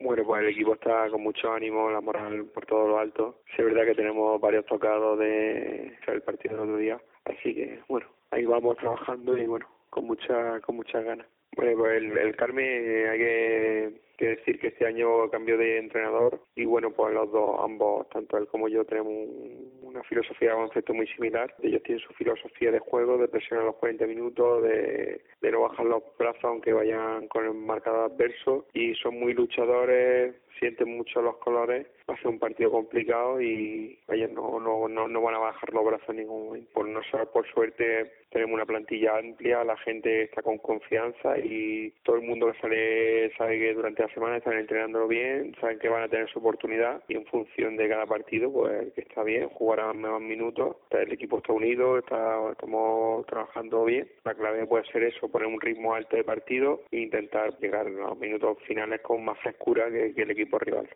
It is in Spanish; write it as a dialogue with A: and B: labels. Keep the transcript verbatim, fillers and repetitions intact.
A: Bueno, pues el equipo está con mucho ánimo, la moral por todo lo alto. Sí, es verdad que tenemos varios tocados de el partido del otro día, así que bueno, ahí vamos trabajando y bueno, con mucha con muchas ganas. Bueno, pues el, el Carmen eh, hay que, que decir que este año cambió de entrenador y bueno, pues los dos, ambos, tanto él como yo, tenemos un, una filosofía de concepto muy similar. Ellos tienen su filosofía de juego, de presionar los cuarenta minutos, de, de no bajar los brazos aunque vayan con el marcador adverso y son muy luchadores, sienten mucho los colores. Va a ser un partido complicado y ellos no, no, no, no van a bajar los brazos en ningún momento. Por nosotros, por suerte, tenemos una plantilla amplia, la gente está con confianza y todo el mundo que sale sabe que durante la semana están entrenándolo bien, saben que van a tener su oportunidad y en función de cada partido, pues el que está bien, jugarán más minutos, el equipo está unido, está, estamos trabajando bien. La clave puede ser eso, poner un ritmo alto de partido e intentar llegar a los minutos finales con más frescura que, que el equipo rival.